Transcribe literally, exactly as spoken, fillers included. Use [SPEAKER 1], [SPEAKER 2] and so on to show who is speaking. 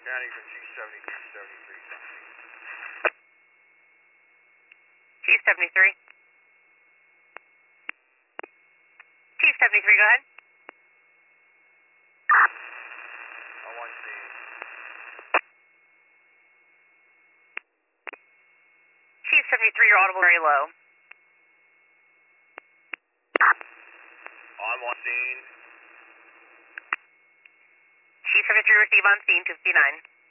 [SPEAKER 1] County from Chief seventy-three seventy-three.
[SPEAKER 2] Chief seventy-three. Chief seventy-three, go ahead.
[SPEAKER 1] On one scene.
[SPEAKER 2] Chief seventy-three, you're audible very low.
[SPEAKER 1] On one scene.
[SPEAKER 2] Chief seventy-three, receive on scene, two fifty-nine.